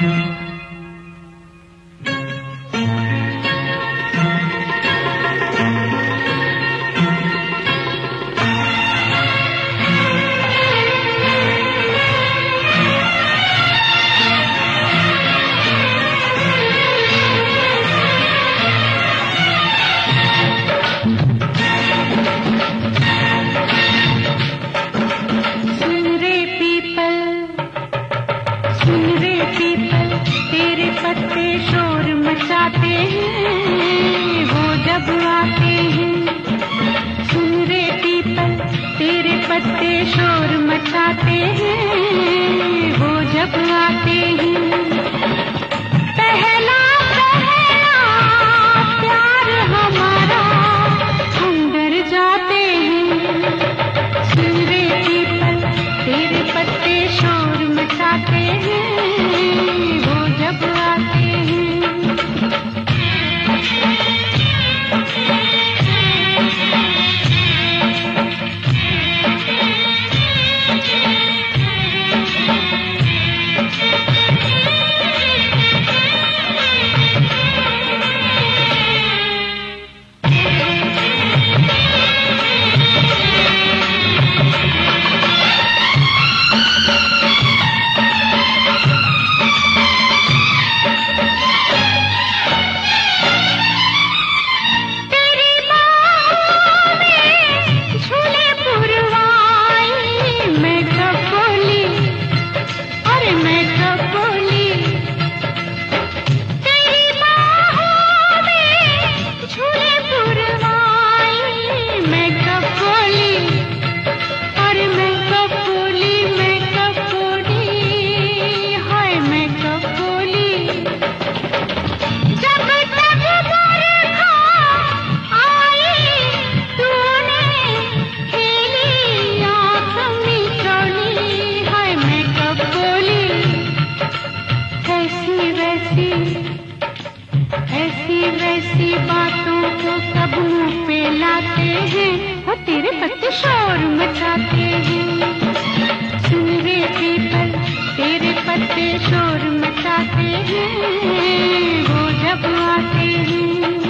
पत्ते शोर मचाते हैं वो जब आते हैं। सुन रे पीपल तेरे पत्ते शोर मचाते हैं वो जब आते हैं। पहला पहला प्यार हमारा हम डर जाते हैं। सुन रे पीपल तेरे पत्ते शोर मचाते हैं वो जब आते हैं। ऐसी बातों को सब मुंह पे लाते हैं वो तेरे पत्ते शोर मचाते हैं। सुन रे पीपल तेरे पत्ते शोर मचाते हैं वो जब आते हैं।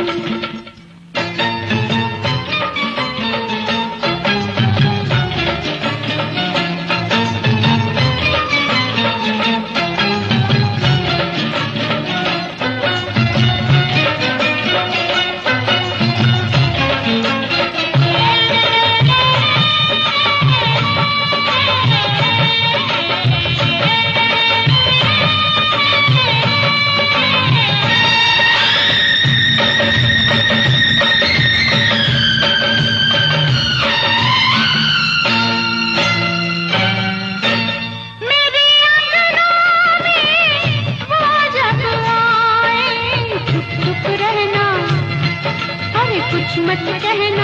कुछ मत कहना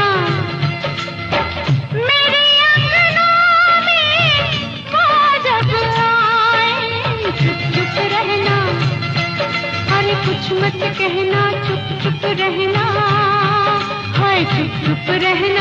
मेरे अंगनों में वो जब आए चुप चुप रहना। अरे कुछ मत कहना चुप चुप रहना हाय चुप चुप रहना।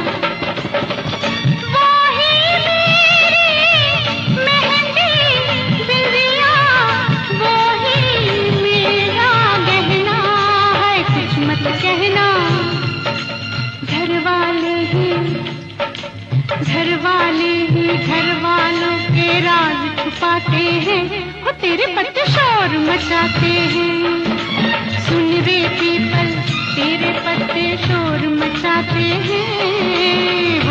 घर वालों के राज छुपाते हैं वो तेरे पत्ते शोर मचाते हैं। सुन रे पीपल तेरे पत्ते शोर मचाते हैं